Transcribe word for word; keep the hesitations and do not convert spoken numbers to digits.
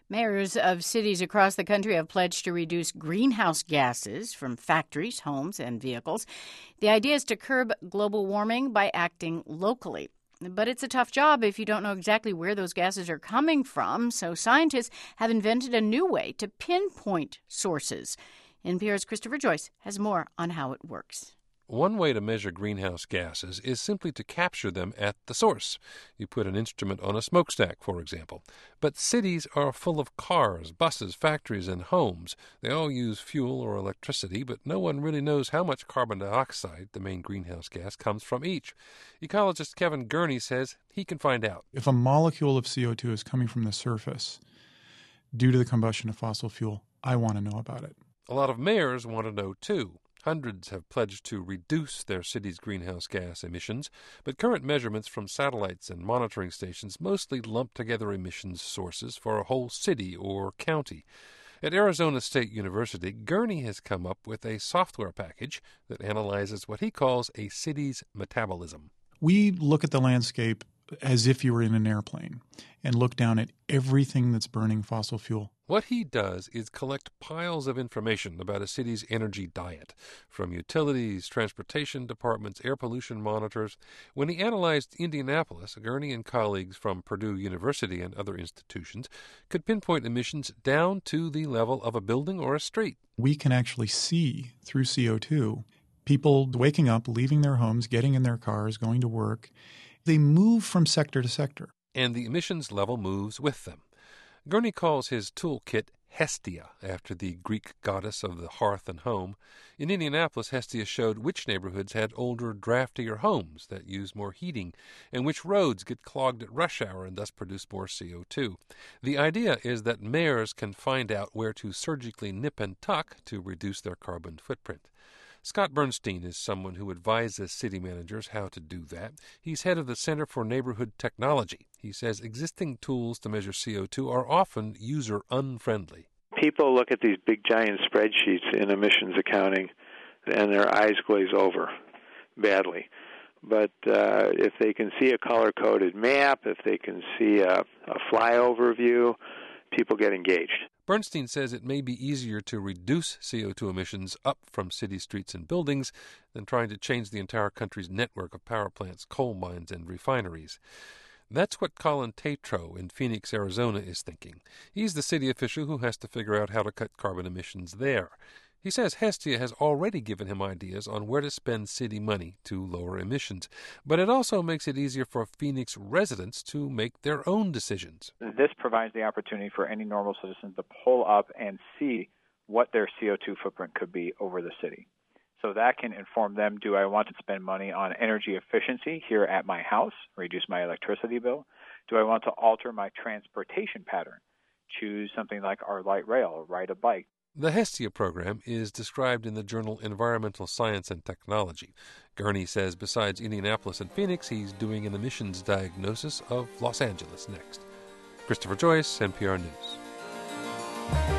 Mayors of cities across the country have pledged to reduce greenhouse gases from factories, homes, and vehicles. The idea is to curb global warming by acting locally. But it's a tough job if you don't know exactly where those gases are coming from, so scientists have invented a new way to pinpoint sources. N P R's Christopher Joyce has more on how it works. One way to measure greenhouse gases is simply to capture them at the source. You put an instrument on a smokestack, for example. But cities are full of cars, buses, factories, and homes. They all use fuel or electricity, but no one really knows how much carbon dioxide, the main greenhouse gas, comes from each. Ecologist Kevin Gurney says he can find out. If a molecule of C O two is coming from the surface due to the combustion of fossil fuel, I want to know about it. A lot of mayors want to know, too. Hundreds have pledged to reduce their city's greenhouse gas emissions, but current measurements from satellites and monitoring stations mostly lump together emissions sources for a whole city or county. At Arizona State University, Gurney has come up with a software package that analyzes what he calls a city's metabolism. We look at the landscape as if you were in an airplane and look down at everything that's burning fossil fuel. What he does is collect piles of information about a city's energy diet, from utilities, transportation departments, air pollution monitors. When he analyzed Indianapolis, Gurney and colleagues from Purdue University and other institutions could pinpoint emissions down to the level of a building or a street. We can actually see through C O two people waking up, leaving their homes, getting in their cars, going to work. They move from sector to sector. And the emissions level moves with them. Gurney calls his toolkit Hestia, after the Greek goddess of the hearth and home. In Indianapolis, Hestia showed which neighborhoods had older, draftier homes that use more heating, and which roads get clogged at rush hour and thus produce more C O two. The idea is that mayors can find out where to surgically nip and tuck to reduce their carbon footprint. Scott Bernstein is someone who advises city managers how to do that. He's head of the Center for Neighborhood Technology. He says existing tools to measure C O two are often user-unfriendly. People look at these big giant spreadsheets in emissions accounting and their eyes glaze over badly. But uh, if they can see a color-coded map, if they can see a, a flyover view, people get engaged. Bernstein says it may be easier to reduce C O two emissions up from city streets and buildings than trying to change the entire country's network of power plants, coal mines, and refineries. That's what Colin Tatro in Phoenix, Arizona is thinking. He's the city official who has to figure out how to cut carbon emissions there. He says Hestia has already given him ideas on where to spend city money to lower emissions, but it also makes it easier for Phoenix residents to make their own decisions. This provides the opportunity for any normal citizen to pull up and see what their C O two footprint could be over the city. So that can inform them, do I want to spend money on energy efficiency here at my house, reduce my electricity bill? Do I want to alter my transportation pattern, choose something like our light rail or ride a bike? The Hestia program is described in the journal Environmental Science and Technology. Gurney says besides Indianapolis and Phoenix, he's doing an emissions diagnosis of Los Angeles next. Christopher Joyce, N P R News.